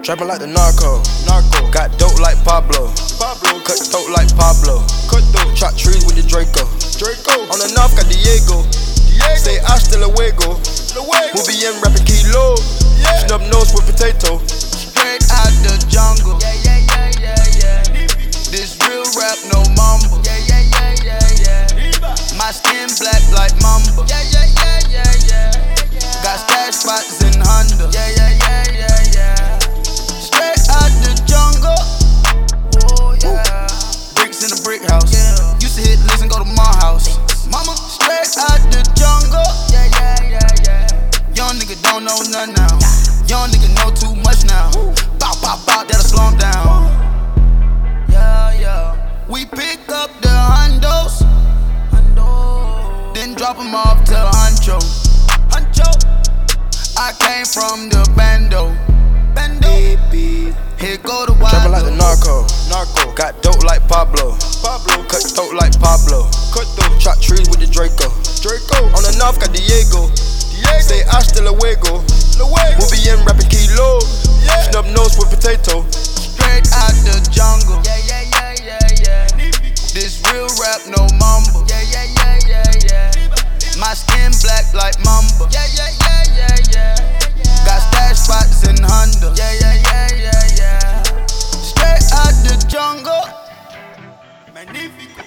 Trapping like the narco. Got dope like Pablo. Cut throat like Pablo. Chop trees with the Draco. On the north got Diego. Say hasta luego. We'll be in rapping kilo. Snub nose with potato. Straight out the jungle. This real rap, no mumble. My skin black like mamba. Got stash spots in Honda. Straight out the jungle. Bricks in the brick house. Used to hit listen, go to my house. Mama, straight out the jungle. Young nigga don't know nothing now. Young nigga know too much now. Bow, bow, bow, that'll slow him down. We pick up the hundos, then drop them off to Huncho. I came from the bando. Here go the wild. Trapping like the narco. Got dope like Pablo. Cut throat like Pablo. Chop trees with the Draco. On the north got Diego. Say hasta luego. We'll be in rapping kilo. Snub nose with potato. Straight out the jungle. This real rap, no mumble. My skin black like mamba. Got stash spots in Honda. Straight out the jungle. Magnifico.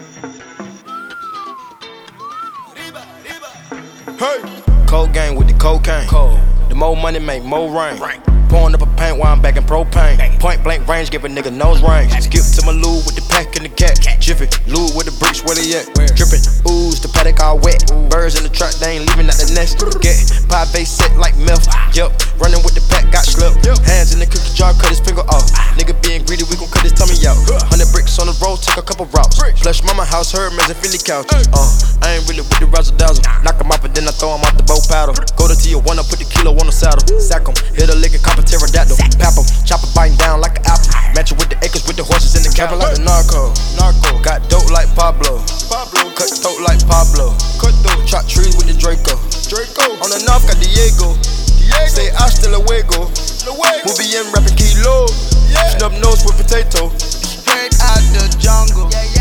Hey. Cold gang with the cocaine. The more money make more rain. Pouring up a paint while I'm back in propane. Point blank range, give a nigga nose range. Skip to my loo with the pack and the cat. Jiffy, loo with the bricks, where they at? Drippin', ooze, the paddock all wet. Birds in the truck, they ain't leaving out the nest. Get pie base set like milk. Yup, running with the pack, got slipped. Hands in the cookie jar, cut his finger off. Nigga being greedy, we gon' cut his tummy out. 100 bricks on the road, took a couple routes. Plush mama house, Hermes and Philly couch. I ain't really with the razzle dazzle. Knock him off and then I throw him off the bow paddle. Go to Tijuana, put the kilo on the saddle. Sack him, hit a lick and cop a pterodactyl. Pap him, chop it biting down like an apple. Match it with the acres, with the horses in the cabin like the narco. Got dope like Pablo. Cut throat like Pablo. Chop trees with the Draco. On the north got Diego. Say hasta luego. We'll be in rapping kilo. Snub nose with potato. Straight out the jungle.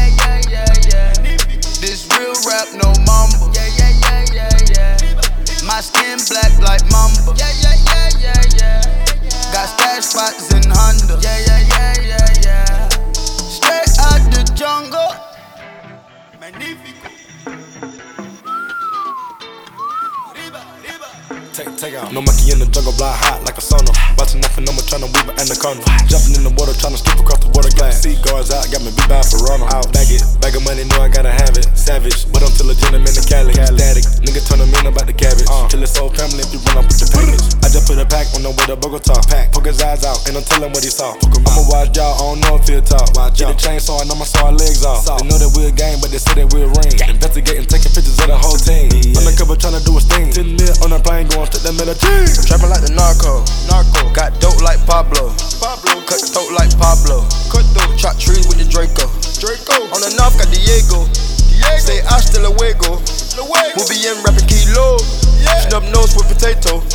This real rap, no mumble. My skin black like mamba. Got stash spots in Honda. Straight out the jungle. Magnifico. Take out. No monkey in the jungle, blind hot like a sauna. Watching nothing, no more tryna weave an anaconda. Jumping in the water, tryna skip across the water glass. Seaguards out, got me beat by Ferrano. I'll bag it, bag of money, know I gotta have it. Savage, but I'm still a gentleman in Cali. Static, nigga turn them in about the cabbage. Till it's whole family if you run up with the package. I just put a pack on the way to Bogota. Poke his eyes out, and I'm telling what he saw. I'ma watch y'all, I don't know if he'll talk. Get a chainsaw, and I'ma saw our legs off. They know that we're a gang, but they say that we're a ring. Investigating, taking pictures of the whole team. Undercover tryna do a sting. 10 mil on a plane, going straight to Medellin. Trapping like the narco. Got dope like Pablo. Cut throat like Pablo. Chop trees with the Draco. On the north got Diego. Say hasta luego. We'll be in rapping kilo. Snub nose with potato.